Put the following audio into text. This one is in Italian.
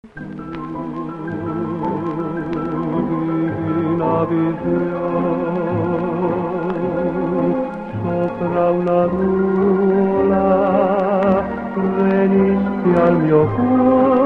Divina visione sopra una nuvola venisti al mio cuore.